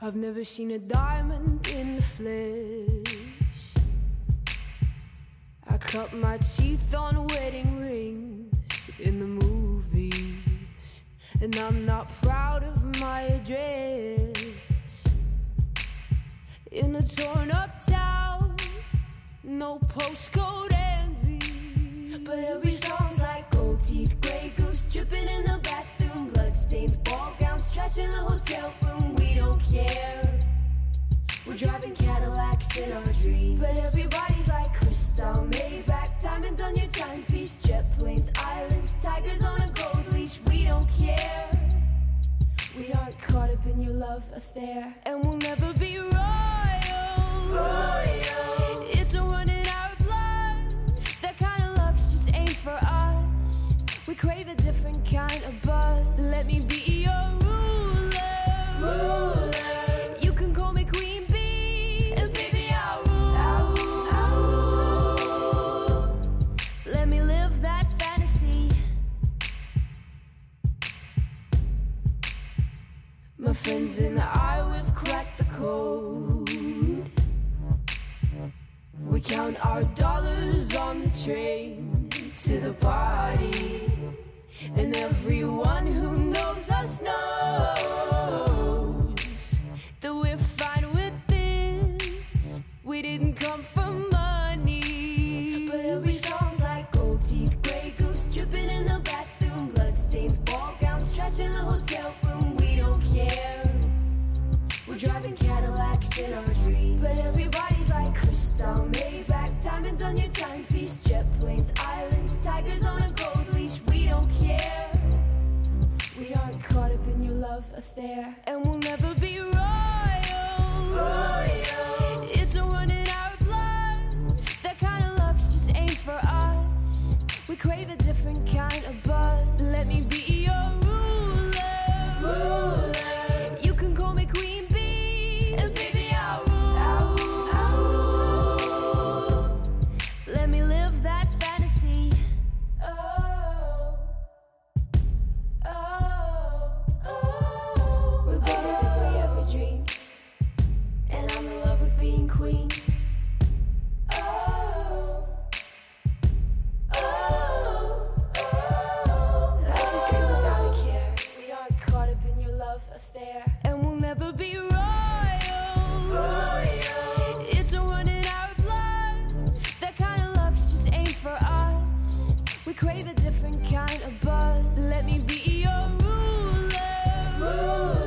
I've never seen a diamond in the flesh. I cut my teeth on wedding rings in the movies, and I'm not proud of my address. In a torn up town, no postcode envy, but every song's like gold teeth, grey goose dripping in the bathroom, bloodstains, ball gowns, trash in the hotel room. We don't care. We're driving Cadillacs in our dreams, but everybody's like crystal, Maybach, diamonds on your timepiece, jet planes, islands, tigers on a gold leash. We don't care. We aren't caught up in your love affair, and we'll never be royals. It's a run in our blood. That kind of luck's just ain't for us. We crave a different kind of buzz. Let me be your ruler. You can call me Queen Bee, and baby I'll rule. Let me live that fantasy. My friends and I, we've cracked the code. We count our dollars on the train to the party, and everyone who knows us knows that we're fine with this. We didn't come for money, but every song's like gold teeth, grey goose dripping in the bathroom, bloodstains, ball gowns, trash in the hotel room. We don't care. We're driving Cadillacs in our dreams, but everybody's like crystal, Maybach, diamonds on your timepiece, jet planes, islands, tigers on a gold leash. We don't care. We aren't caught up in your love affair, and we'll never be royals. It's a run in our blood. That kind of luck's just ain't for us. We crave a different kind of buzz. Let me be your ruler. You can call me Queen Bee, and baby I'll rule. Let me live that fantasy. We're bigger than we ever dreamed, and I'm in love with being queen. Life is great without a care. We aren't caught up in your love affair, and we'll never be royals. It's a run in our blood. That kind of luck's just ain't for us. We crave a different kind of buzz. Let me be your ruler.